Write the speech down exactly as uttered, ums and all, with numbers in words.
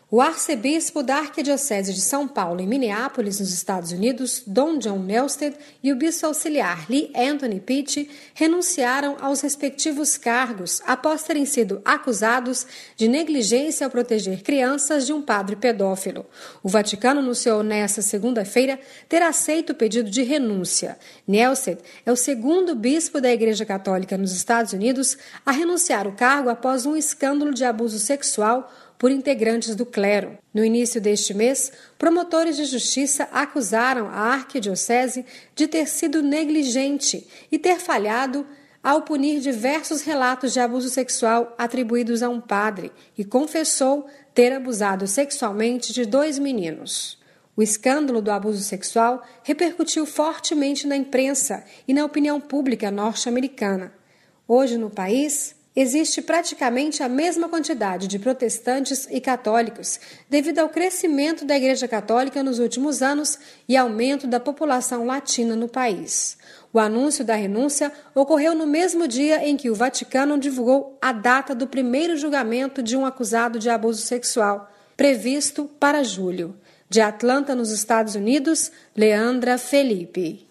O arcebispo da Arquidiocese de São Paulo, em Minneapolis, nos Estados Unidos, Dom John Nelstead, e o bispo auxiliar Lee Anthony Pitt renunciaram aos respectivos cargos após terem sido acusados de negligência ao proteger crianças de um padre pedófilo. O Vaticano anunciou nesta segunda-feira ter aceito o pedido de renúncia. Nelstead é o segundo bispo da Igreja Católica nos Estados Unidos a renunciar o cargo após um escândalo de abuso sexual por integrantes do clero. No início deste mês, promotores de justiça acusaram a arquidiocese de ter sido negligente e ter falhado ao punir diversos relatos de abuso sexual atribuídos a um padre, que confessou ter abusado sexualmente de dois meninos. O escândalo do abuso sexual repercutiu fortemente na imprensa e na opinião pública norte-americana. Hoje, no país, existe praticamente a mesma quantidade de protestantes e católicos, devido ao crescimento da Igreja Católica nos últimos anos e aumento da população latina no país. O anúncio da renúncia ocorreu no mesmo dia em que o Vaticano divulgou a data do primeiro julgamento de um acusado de abuso sexual, previsto para julho. De Atlanta, nos Estados Unidos, Leandra Felipe.